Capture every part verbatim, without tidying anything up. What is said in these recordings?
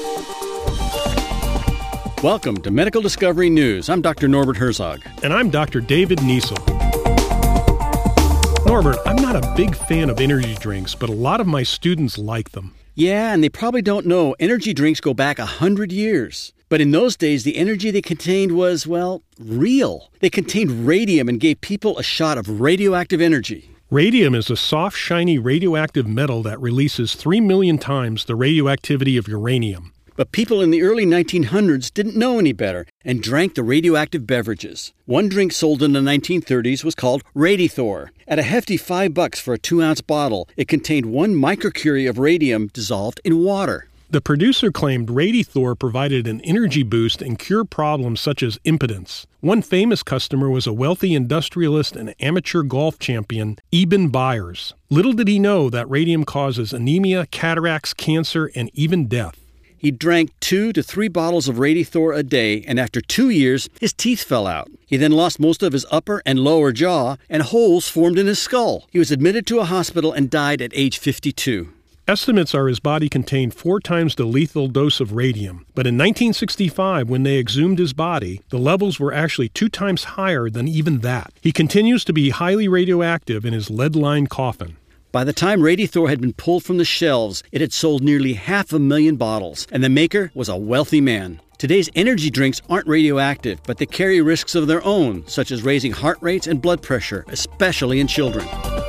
Welcome to Medical Discovery News. I'm Doctor Norbert Herzog. And I'm Doctor David Niesel. Norbert, I'm not a big fan of energy drinks, but a lot of my students like them. Yeah, and they probably don't know energy drinks go back a hundred years. But in those days, the energy they contained was, well, real. They contained radium and gave people a shot of radioactive energy. Radium is a soft, shiny radioactive metal that releases three million times the radioactivity of uranium. But people in the early nineteen hundreds didn't know any better and drank the radioactive beverages. One drink sold in the nineteen thirties was called Radithor. At a hefty five bucks for a two-ounce bottle, it contained one microcurie of radium dissolved in water. The producer claimed Radithor provided an energy boost and cured problems such as impotence. One famous customer was a wealthy industrialist and amateur golf champion, Eben Byers. Little did he know that radium causes anemia, cataracts, cancer, and even death. He drank two to three bottles of Radithor a day, and after two years, his teeth fell out. He then lost most of his upper and lower jaw, and holes formed in his skull. He was admitted to a hospital and died at age fifty-two. Estimates are his body contained four times the lethal dose of radium. But in nineteen sixty-five, when they exhumed his body, the levels were actually two times higher than even that. He continues to be highly radioactive in his lead-lined coffin. By the time Radithor had been pulled from the shelves, it had sold nearly half a million bottles, and the maker was a wealthy man. Today's energy drinks aren't radioactive, but they carry risks of their own, such as raising heart rates and blood pressure, especially in children.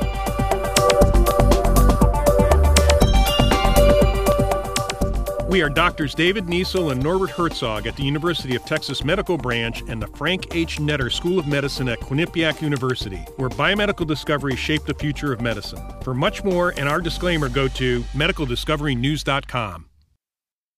We are Doctors David Niesel and Norbert Herzog at the University of Texas Medical Branch and the Frank H. Netter School of Medicine at Quinnipiac University, where biomedical discoveries shape the future of medicine. For much more and our disclaimer, go to medical discovery news dot com.